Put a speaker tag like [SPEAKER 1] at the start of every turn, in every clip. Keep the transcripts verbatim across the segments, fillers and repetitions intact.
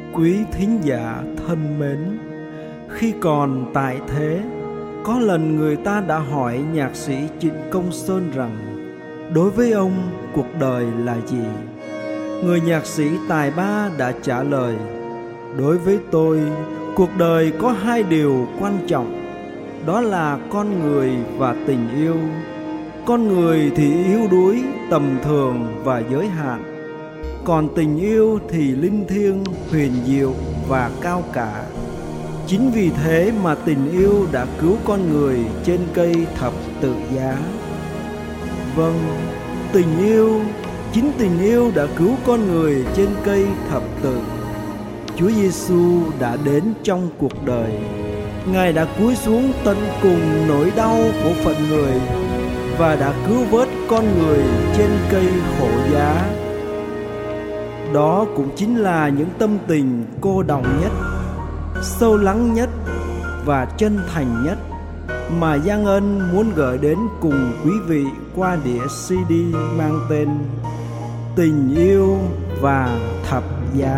[SPEAKER 1] Quý thính giả thân mến, khi còn tại thế, có lần người ta đã hỏi nhạc sĩ Trịnh Công Sơn rằng đối với ông cuộc đời là gì? Người nhạc sĩ tài ba đã trả lời: đối với tôi, cuộc đời có hai điều quan trọng, đó là con người và tình yêu. Con người thì yếu đuối, tầm thường và giới hạn, còn tình yêu thì linh thiêng, huyền diệu và cao cả. Chính vì thế mà tình yêu đã cứu con người trên cây thập tự giá. Vâng, tình yêu, chính tình yêu đã cứu con người trên cây thập tự. Chúa Giêsu đã đến trong cuộc đời. Ngài đã cúi xuống tận cùng nỗi đau của phận người và đã cứu vớt con người trên cây khổ giá. Đó cũng chính là những tâm tình cô đọng nhất, sâu lắng nhất và chân thành nhất mà Giang Ân muốn gửi đến cùng quý vị qua đĩa xê đê mang tên Tình Yêu và Thập Giá.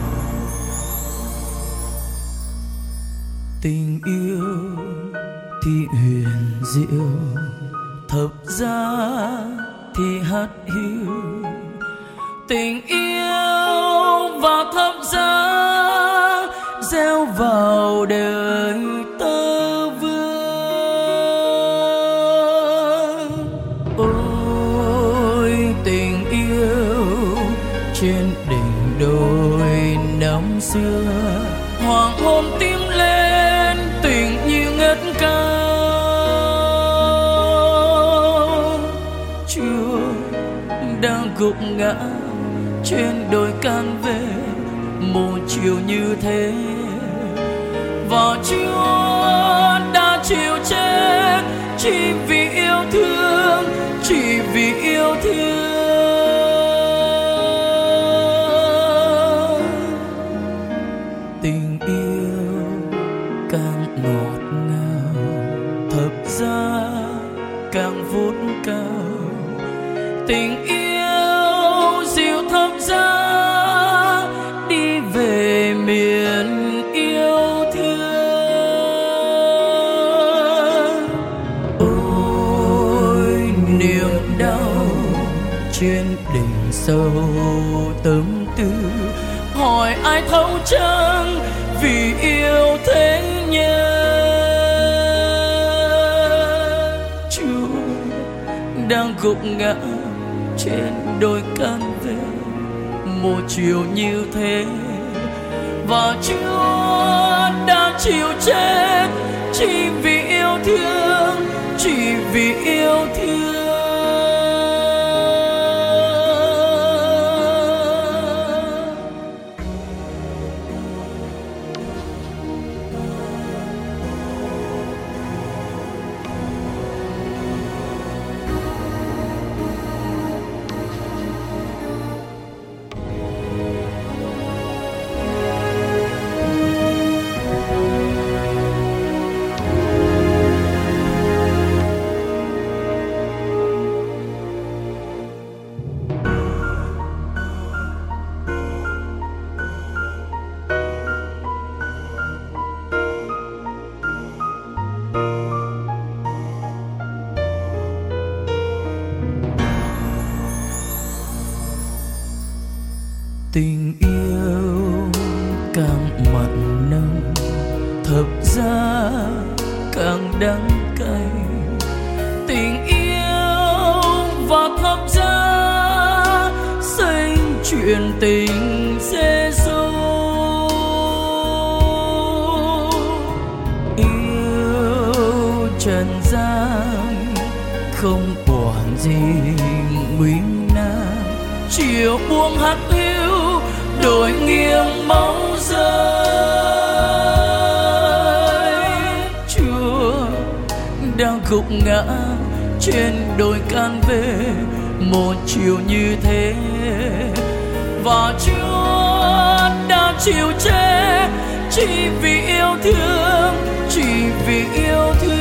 [SPEAKER 2] Tình yêu thì huyền diệu, thập giá thì hắt hiu. Tình yêu và thập giá gieo vào đời tơ vương. Ôi tình yêu trên đỉnh đồi năm xưa, hoàng hôn tim lên tình như ngất cao. Chúa đang gục ngã trên đồi can về một chiều như thế, và Chúa đã chịu chết chỉ vì yêu thương, chỉ vì yêu thương. Tình yêu càng ngọt ngào, thập giá càng vút cao. Tình yêu dịu thập giá đi về miền yêu thương. Ôi niềm đau trên đỉnh sâu tâm tư, hỏi ai thấu chăng vì yêu thế nhân. Chúa đang gục ngã trên đồi can về một chiều như thế, và Chúa đã chịu chết chỉ vì yêu thương, chỉ vì yêu thương. Tình yêu càng mặn nồng, thập giá càng đắng cay. Tình yêu và thập giá xây chuyện tình Giêsu. Yêu trần gian không quản gì nguy nan, chiều buông hắt hiu đổi nghiêng máu rơi. Chúa đang gục ngã trên đồi can về một chiều như thế, và Chúa đã chịu chết chỉ vì yêu thương, chỉ vì yêu thương.